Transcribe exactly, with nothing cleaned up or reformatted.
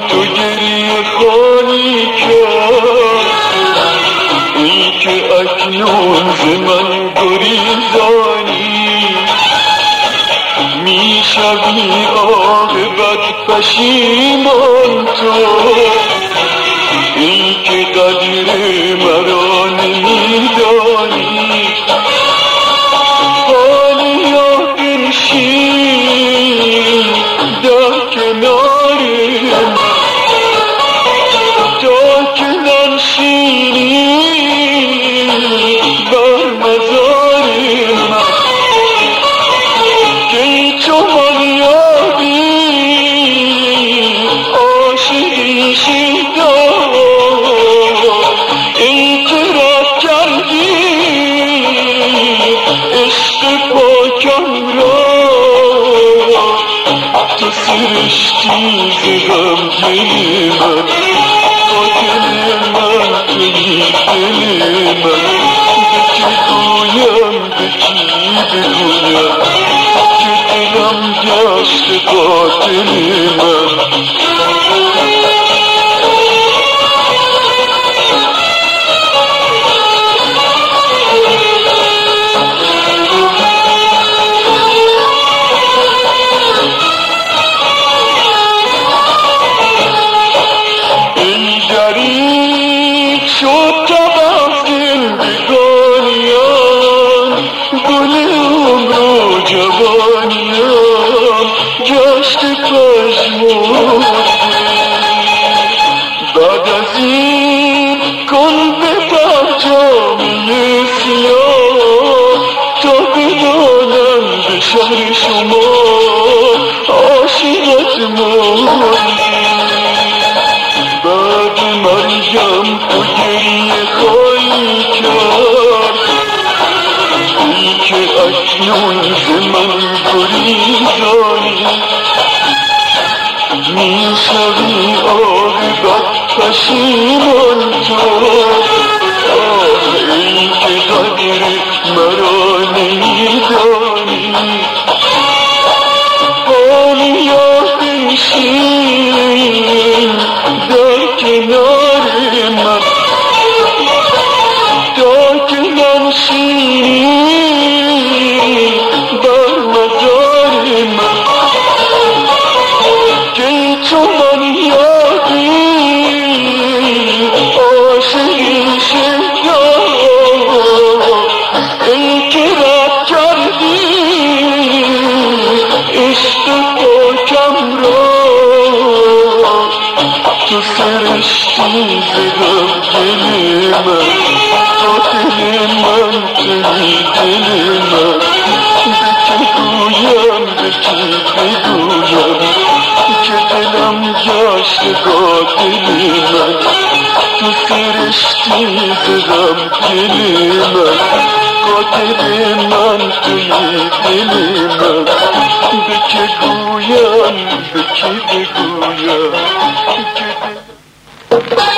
تو گریه خالی کرد، ای که اکنون ز من گریزانی، میشوی عاقبت پشیمان تو، ای که قدر مرا نمیدانی. حالیا بنشین در کنار من، تا که ننشینی بر مزار من، که ای چون یابی عاشقی شیدا، ای که رد کردی عشق پاکم را، تو سرشتی ز غمگین من، قاتل من تویی دل من. به که گویم به کی بگویم که دلم گشت قاتل من. بعد از این کن به پرچامه سیاه، تا بدانم به شهر شما عاشقت مردی. بعد مرگم تو گریه خواهی کرد، ای که اکنون ز من گریزانی، میشوی عاقبت پشیمان تو، ای که قدر مرا نمیدانی. حالیا بنشین در کنار من، تا که ننشینی بر مزار من، که چون من یادی عاشقی شیدا، ای که رد کردی عشق پاکم را، تو سرشتی ز غمگین من، قاتل من تویی دل من. به که گویم به کی بگویم که دلم گشت قاتل من، تو سرشتی ز غمگین من، قاتل من تویی دل من. به که گویم به کی بگویم که